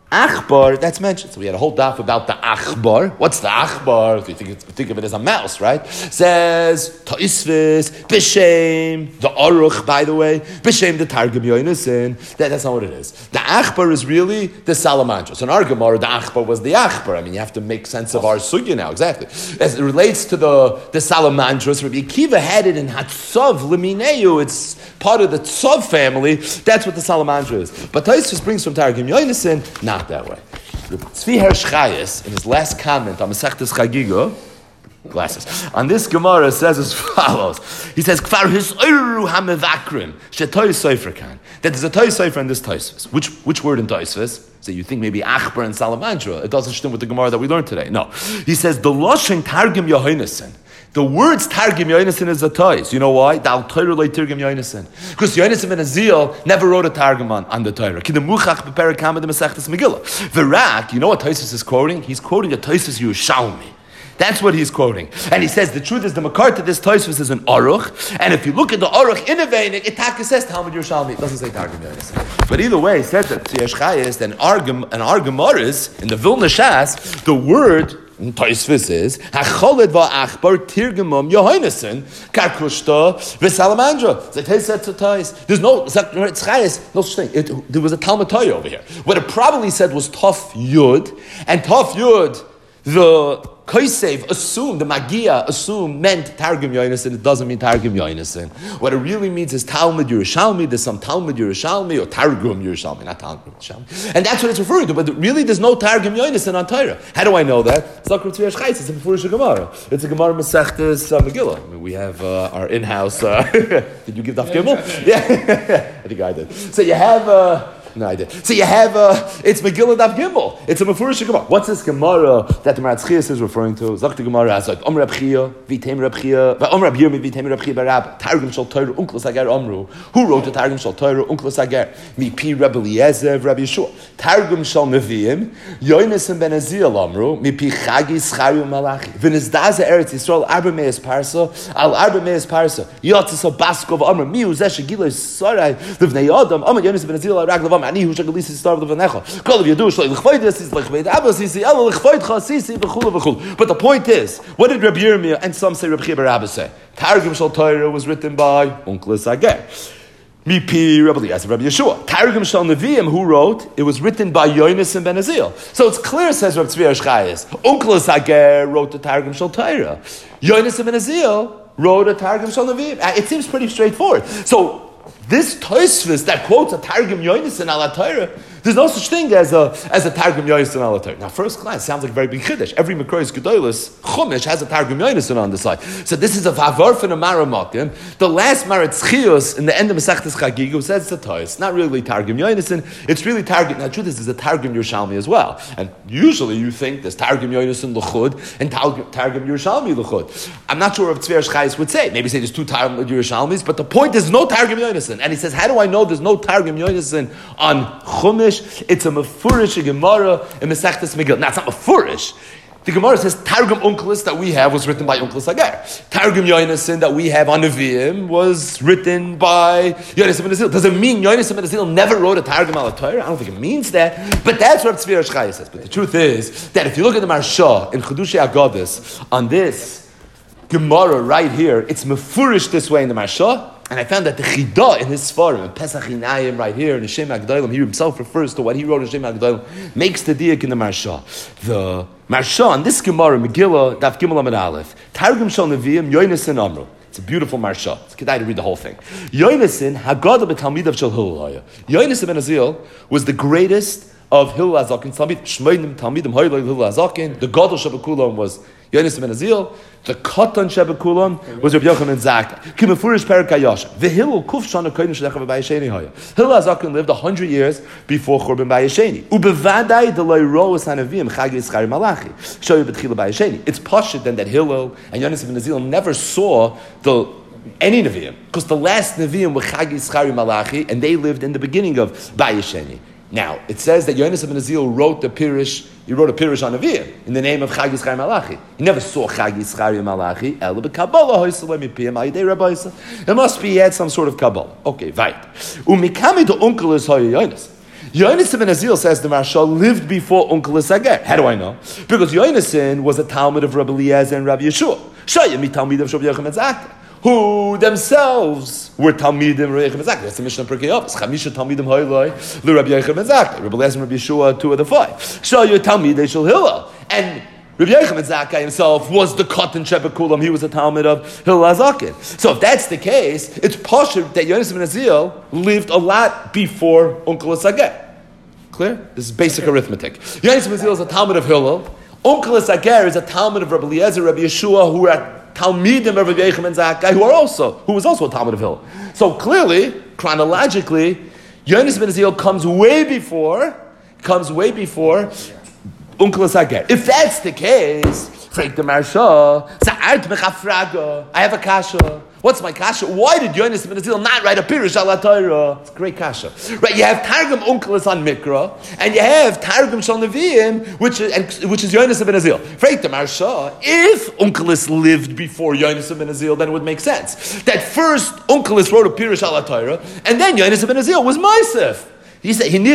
Achbar, that's mentioned. So we had a whole daf about the Achbar. What's the Achbar? You think of it as a mouse, right? Says, Toisvis, B'Shem, the Aruch, by the way, B'Shem, the Targum Yoinasin. That's not what it is. The Achbar is really the Salamandros. In our Gemara, the Achbar was the Achbar. I mean, you have to make sense of our sugya now, exactly. As it relates to the Salamandros, Rabbi Akiva had it in Hatzov, Lemineu. It's part of the Tzov family. That's what the Salamandra is. But Toisvis brings from Targum Yoinasin, not that way. Tzvi Hersh Chayes, in his last comment on Masechtas Chagiga, glasses, on this Gemara says as follows. He says, Kfar his'oiru hamevakrim, shetoy soifrakan. That there's a toy soifra in this Tosfos. Which word in Tosfos? So you think maybe Achbar and Salamandra. It doesn't stem with the Gemara that we learned today. No. He says, the Loshen Targum Yohainasin. The words Targum Yoinasin is a toys. You know why? Dal Torah loy Targum Yoinasin. Because Yoinasin ben Azil never wrote a Targum on the Torah. Ki demuchach beperek hamad Masechtas Megillah. Virak, you know what Tosfos is quoting? He's quoting a Tosfos Yerushalmi. That's what he's quoting. And he says, the truth is, the makar to this Tosfos is an Aruch. And if you look at the Aruch in a vein, it says Talmud Yerushalmi. It doesn't say Targum Yoinasin. But either way, he said that Tzvi Chayes and our Gemaras, in the Vilna Shas, the word Tosfos is Hacholed va'achbar tirgemum Yohainasin karkushta v'salamandra. They said to Tais. There's no Chayes, no such thing. There was a Talmud Torah over here. What it probably said was Tov Yud, and Tov Yud, the Kosev assumed, the Magia assumed meant Targum Yoinasin. It doesn't mean Targum Yoinasin. What it really means is Talmud Yerushalmi. There's some Talmud Yerushalmi or Targum Yerushalmi, not Talmud Yerushalmi. And that's what it's referring to. But really, there's no Targum Yoinasin on Torah. How do I know that? It's like Tzvi Chayes. It's a Mefurish Gemara. It's a Gemara Masechtas Megillah. I mean, we have our in-house. Did you give Daf Gimel? Yeah, I think I did. So you have. No, I did. So you have, it's Megillah Daf Gimel. It's a Mefurish Gemara. What's this Gemara that the Maratz Chias is referring to? Zakti Gemara has like, Reb Chia, Vitem Reb Chia, Reb Yirmi, Vitem Reb Chia Barab, Targum Shal Torah, Unklas Agar Amru. Who wrote the Targum Shal Torah, Unklas Agar? Mi Pi Reb Eliezer, Reb Yeshua. Targum Shal Neviim, Yoinasim Ben Azil Amru, Mi Pi Chagi Schariu Malachi. V'nizdaze Eretz Yisrael, Arba Meis Parsa, Al Arba Meis Parsa, Yotzis Baskov Amru, Miu Zesh Gilay Sarai, Livnei Adam, Amar Yoinasim Ben Azil, Raglavam, Ani Hu Shagalisi Star of the Vanecha. Kol of Yadush, like Lechvoides, is like Ved Abbas, is the Elo Lechvoidcha, Sisi, V'chul, V'chul. But the point is, what did Rabbi Yirmiyah and some say Rabbi Chibar Abba say? Targum Shal Torah was written by Unklas Ager. Mipi Rabbi Eliezer, Rabbi Yeshua. Targum Shal Neviim, who wrote? It was written by Yoinasim ben Azil. So it's clear, says Rabbi Tzvi Chayes. Unklas Ager wrote the Targum Shal Torah. Yoinasim ben Azil wrote a Targum Shal Neviim. It seems pretty straightforward. So this Tosfos that quotes a Targum Yoinasin ala Torah, there's no such thing as a Targum Yoinasin ala Torah. Now, first class sounds like a very big chiddush. Every Makrois Gedolos Chumash has a Targum Yoinasin on the side. So this is a Vavar from a Maramakim. The last Maratz Chios in the end of Masechtas Chagiga says it's a Torah. It's not really Targum Yoinasin. It's really Targum. Now, the truth is, there's a Targum Yerushalmi as well. And usually you think there's Targum Yoinasin l'chud and Targum Yerushalmi l'chud. I'm not sure if Tzvi Chayes would say. Maybe say there's two Targum Yerushalmis, but the point is no Targum Yoinasin. And he says, how do I know there's no Targum Yoinasin on Chumash? It's a Mefurish Gemara in Masechtas Megillah. Now, it's not Mefurish. The Gemara says Targum Unklis that we have was written by Unklis Agar. Targum Yoinasin that we have on Nevi'im was written by Yoinasim ben Azil. Does it mean Yoinasim ben Azil never wrote a Targum al Torah? I don't think it means that. But that's what Tzvi Chayes says. But the truth is that if you look at the Marsha in Chedushei Agados on this Gemara right here, it's Mefurish this way in the Marsha. And I found that the Chida in his Sfarim, in Pesach Inayim right here, in the Shem HaGedolim, he himself refers to what he wrote in Shem HaGedolim, makes the diak in the Marsha. The Marsha, on this Gemara, Megillah, Daf Gimel Amud Aleph, Targum Shal Nevi'im, Yoinasin Amru. It's a beautiful Marsha. It's kedai to read the whole thing. Yoinasin, Haggadah b'Talmidav Shel Hillel. Yoinasin ben Azil was the greatest of Hillel Azakin. Shmoinim Talmidim Hillel Azakin. The Gadol Shabbakulam was Yoinasim ben Azil. The Katan Shabbakulam was Rabbi Yochanan Zakta. Kimefurish Perakayasha. The Hillel Kuf Shana Kodim Shlechav Bayesheni Haya. Hillel Azakin lived 100 years before Churban Bayesheni. Ubevadai the Loiro was Hanavim Chagi Yischari Malachi. Shoyu B'Tchila Bayesheni. It's pashut then that Hillel and Yoinasim ben Azil never saw any Nevi'im, because the last Nevi'im were Chagi Yischari Malachi, and they lived in the beginning of Bayesheni. Now, it says that Yoinasim ben Azil wrote a Pirish on Nevi'im in the name of Chagi Yischari Malachi. He never saw Chagi Yischari Malachi. It must be he had some sort of Kabbalah. Okay, right. Umikami to uncle is Yoinasim. Yonasan ben Azil, says the Maharsha, lived before Uncle Sager. How do I know? Because Yonasan was a Talmud of Rabbi Eliezer and Rabbi Yeshua. Shayim Talmud of Rabbi Yochanan Zakkai, who themselves were Talmidim Rabbi Yochanan Zakkai. That's the Mishnah Perkei Avos. Chamisha Talmidim Hoyloi Rabbi Yochanan Zakkai. Rabbi Eliezer and Rabbi Yeshua, 2 of the 5. Shayim Talmidei Shel Hillel. And Rabbi Yochanan Zakkai himself was the Katan Shebek Kulam. He was a Talmud of Hillel Azakin. So if that's the case, it's poshut that Yonasan ben Azil lived a lot before Uncle Sager. Clear? This is basic arithmetic. Yonasan ben Azil is a Talmud of Hillel. Uncle Sager is a Talmud of Rabbi Eliezer, Rabbi Yeshua, who are Talmidim of Rabbi Yochanan Zakkai, who was also a Talmud of Hillel. So clearly, chronologically, Yonasan ben Azil comes way before Uncle Sager. If that's the case, Frank the Maharsha, I have a kasha. What's my kasha? Why did Yonasan ben Azil not write a Pirush al Torah? It's a great kasha. Right, you have Targum Unkelis on Mikra, and you have Targum Shal Nevi'im, which is Yonasan ben Azil. Frank the Maharsha, if Unkelis lived before Yonasan ben Azil, then it would make sense. That first Unkelis wrote a Pirush al Torah, and then Yonasan ben Azil was Mosif. He said, they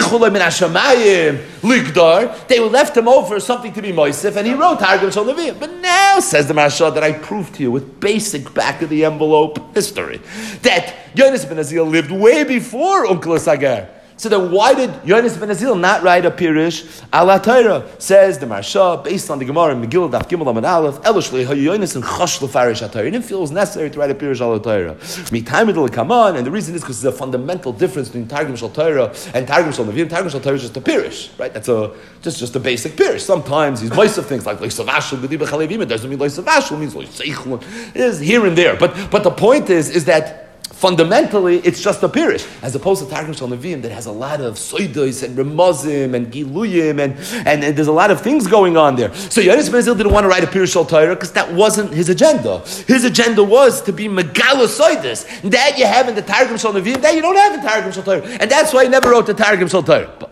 left him over something to be Moisef, and he wrote Targum Shal Nevi'im. But now, says the Maharsha, that I proved to you with basic back-of-the-envelope history, that Yonasan ben Azil lived way before Uncle Sager. So then why did Yonasan ben Azil not write a Pirush ala Torah? Says the Maharsha, based on the Gemara in Megillah Daf Gimel Amud Aleph, Elosh leha Yonasan chash lefarish ha Torah. He didn't feel it was necessary to write a Pirush ala Torah. Mitaymed l'kaman, and the reason is because there's a fundamental difference between Targum Shal Torah and Targum Shal Nevi'im. Targum Shal Torah is just a Pirush, right? That's just a basic Pirush. Sometimes he's voice of things like Loisavashul b'diba chalevim. It doesn't mean Loisavashul, means Loiseichel. It is here and there. But the point is that fundamentally, it's just a Pirush, as opposed to Targum Shal Nevi'im that has a lot of soidos and remazim and giluyim and there's a lot of things going on there. So Yonasan ben Azil didn't want to write a Pirush Shal Torah because that wasn't his agenda. His agenda was to be megala soidos. That you have in the Targum Shal Nevi'im, that you don't have in Targum Shal Torah, and that's why he never wrote the Targum Shal Torah. But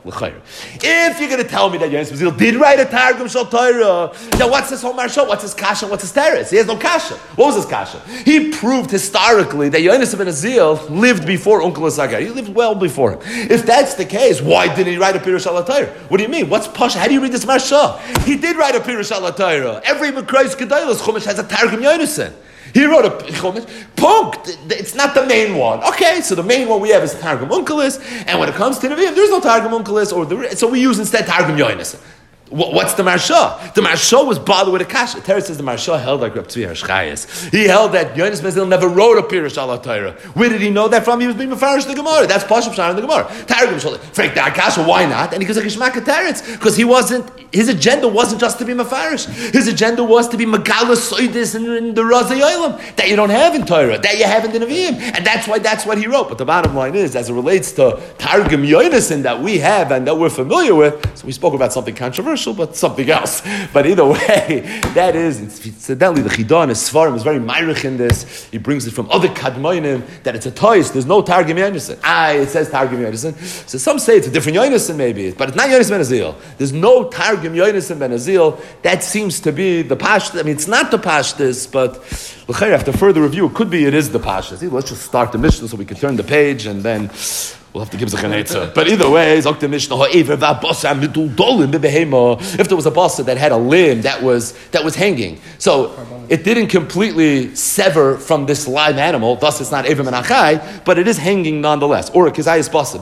if you're going to tell me that Yonasan ben Azil did write a Targum Shal Torah, now what's this whole Maharsha? What's his kasha? What's his teretz? He has no kasha. What was his kasha? He proved historically that Yonasan ben Azil lived before Uncle Sager. He lived well before him. If that's the case, why didn't he write a Pirush al Torah? What do you mean? What's Pasha? How do you read this Maharsha? He did write a Pirush al Torah. Every Mekrais Gedolos Chumash has a Targum Yonasan. He wrote a Chumash. Punk. It's not the main one. Okay, so the main one we have is Targum Unkelis, and when it comes to Nevi'im, there's no Targum Unkelis, so we use instead Targum Yonasan. What's the Maharsha? The Maharsha was bothered with a kasha. Teretz says the Maharsha held like Reb Tzvi Harshchayes. He held that Yonasan ben Azil never wrote a Pirush ala Torah. Where did he know that from? He was being mefarish the Gemara. That's Pashup Shana in the Gemara. Targum Shal. Frank the kasha. Why not? And he goes like Ishmael Teretz because his agenda wasn't just to be mefarish. His agenda was to be megala soidis in the Razei Olam that you don't have in Torah, that you have in the Nevi'im, and that's what he wrote. But the bottom line is, as it relates to Targum Yonasan that we have and that we're familiar with, so we spoke about something controversial, but something else. But either way, that is, incidentally, the Chidah and his Svarim is very myrich in this. He brings it from other Kadmoinim, that it's a toys, there's no Targum Yonasan. It says Targum Yonasan. So some say it's a different Yonasan maybe, but it's not Yonasan ben Azil. There's no Targum Yonasan ben Azil. That seems to be the Pashtas. I mean, it's not the Pashtas, but after further review, it could be it is the Pashtas. Let's just start the Mishnah so we can turn the page and then we'll have to give Zechan Eitzah. But either way, if there was a basa that had a limb that was hanging, so it didn't completely sever from this live animal, thus it's not Eivim and Achai, but it is hanging nonetheless. Or a Kizayis basa,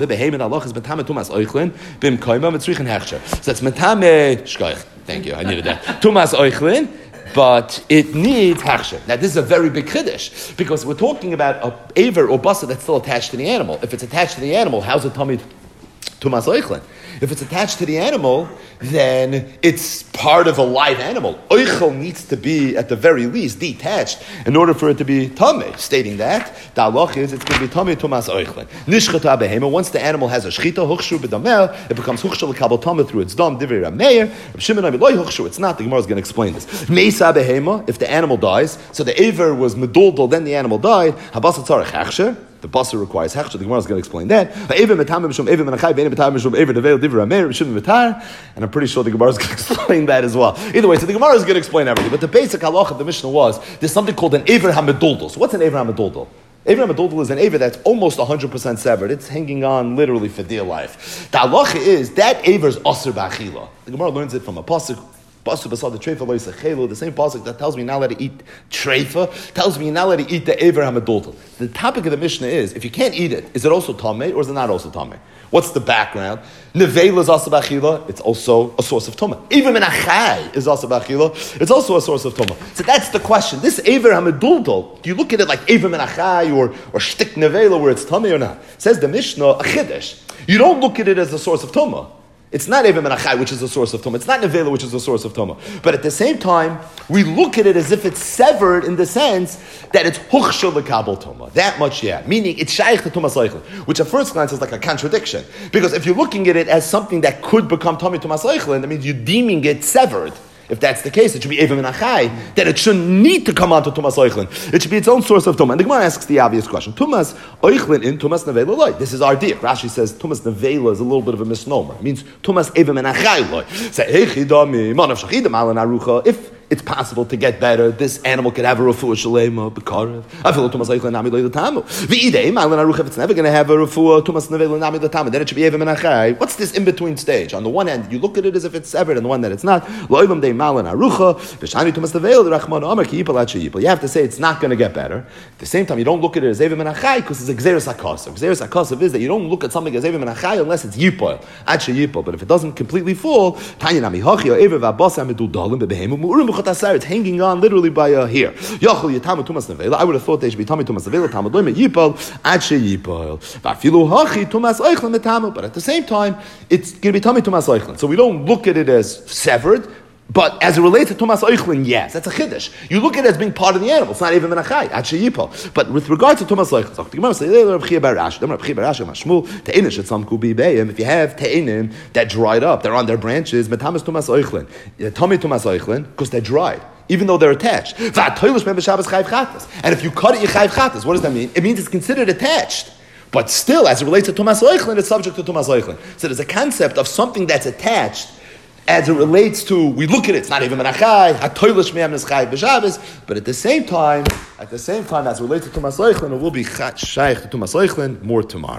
so that's metame shkoich. Thank you, I needed that. Tumas oichlin. But it needs hachsher. Now, this is a very big chiddush because we're talking about a aver or basa that's still attached to the animal. If it's attached to the animal, how's it tummy tumas oichlin? If it's attached to the animal, then it's part of a live animal. Oichel needs to be, at the very least, detached in order for it to be tameh. Stating that, the halach is it's going to be tameh tumas oichlin. Nishchata behema. Once the animal has a shchita huchshu b'damel, it becomes huchshu l'kabel tameh through its dam. Divrei Rameir. Shimon loy huchshu. It's not. The Gemara is going to explain this. Meisa behema. If the animal dies, so the aver was meduldal, then the animal died. Habasa tzarech hachsher. The basa requires hechsher. The Gemara is going to explain that. And I'm pretty sure the Gemara is going to explain that as well. Either way, so the Gemara is going to explain everything. But the basic halach of the Mishnah was there's something called an Ever HaMeduldal. So what's an Ever HaMeduldal? Aver Hamadoltal is an Aver that's almost 100% severed. It's hanging on literally for dear life. The halacha is that Aver is Asr B'Achila. The Gemara learns it from a pasuk. The same pasuk that tells me you're not allowed to eat treifa tells me you're not allowed to eat the Aver Hamadoltal. The topic of the Mishnah is, if you can't eat it, is it also tamei or is it not also tamei? What's the background? Nevela is asa b'achila. It's also a source of tumah. Even menachai is asa b'achila. It's also a source of tumah. So that's the question. This Aver Hamadoltal, do you look at it like Aver menachai or shtik nevela where it's tamei or not? Says the Mishnah a chiddush. You don't look at it as a source of tumah. It's not Aver Menachai, which is a source of Tumah. It's not Nevela, which is a source of Tumah. But at the same time, we look at it as if it's severed in the sense that it's Huchsha L'Kabel Tumah. That much, yeah. Meaning, it's Shaykh to Tumah Seichel, which at first glance is like a contradiction. Because if you're looking at it as something that could become Tumah Seichel, that means you're deeming it severed. If that's the case, it should be Aver Menachai, then it shouldn't need to come on to Tumas Oichlin. It should be its own source of Tumah. And the Gemara asks the obvious question. Tumas Oichlin in Tumas Nevela loy. This is our diak. Rashi says Tumas Nevela is a little bit of a misnomer. It means Tumas Aver Menachai loy. Say, if it's possible to get better, this animal could have a refuah shalema, b'karev. I feel Tumas Oichlin nami loy l'tamu. V'idei, Malan Arucha, if it's never going to have a refuah, Tumas Nevela nami l'tamu, then it should be Aver Menachai. What's this in-between stage? On the one hand, you look at it as if it's severed, and the one that it's not. Malan Arucha, V'shani Tumas Nevela, Rachman Omer, Ki Yipal Ad Sheyipal. You have to say it's not going to get better. At the same time, you don't look at it as Aver Menachai because it's Gzeres HaKasav. Gzeres HaKasav is that you don't look at something as Aver Menachai unless it's Yipal, Ad Sheyipal. But if it doesn't completely fall, Tanya Nami Hachi, Aver V'Abasa Medudalim, B'Behemu, Mu'urim B'Chotasar, it's hanging on literally by a hair. Yachol Yitamu Tumas Nevela. I would have thought they should be Tami Tumas Nevela, Tamad Loim Yipal, Ad Sheyipal. V'Afilu Hachi, Tumas Oichlin Metamu. But at the same time, it's going to be Tami Tumas Oichlin. So we don't look at it as severed. But as it relates to Tumas Oichlin, yes, that's a chiddush. You look at it as being part of the animal. It's not even menachai, Ad Sheyipal. But with regard to Tumas Oichlin, so the Gemara says, if you have te'inim that dried up, they're on their branches, metamas Tumas Oichlin, Tami Tumas Oichlin, because they're dried. Even though they're attached. And if you cut it, you chayv chatas. What does that mean? It means it's considered attached. But still, as it relates to Tumas Oichlin, it's subject to Tumas Oichlin. So there's a concept of something that's attached as it relates to, we look at it, it's not even menachai, hatoilish me'am neschai b'shabbos, but at the same time, as it relates to Tumas Oichlin, it will be shaykh to Tumas Oichlin more tomorrow.